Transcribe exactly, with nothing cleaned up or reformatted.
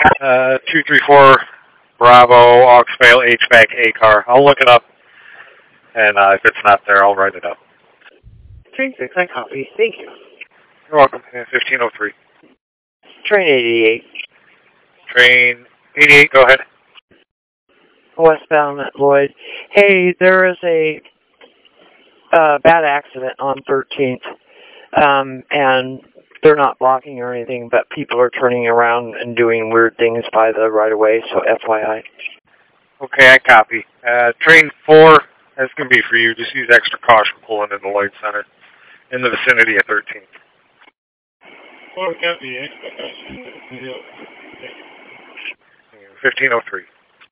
Uh, two three four Bravo, Oxvale, H V A C, A-car. I'll look it up, and uh, if it's not there, I'll write it up. Train six, I copy. Thank you. You're welcome. fifteen oh three. Train eighty-eight. Train eighty-eight, go ahead. Westbound at Lloyd. Hey, there is a uh, bad accident on thirteenth, um, and they're not blocking or anything, but people are turning around and doing weird things by the right-of-way, so F Y I. Okay, I copy. Uh, train four, that's going to be for you. Just use extra caution pulling in the Lloyd Center in the vicinity of thirteenth. four copy, eh? fifteen oh three.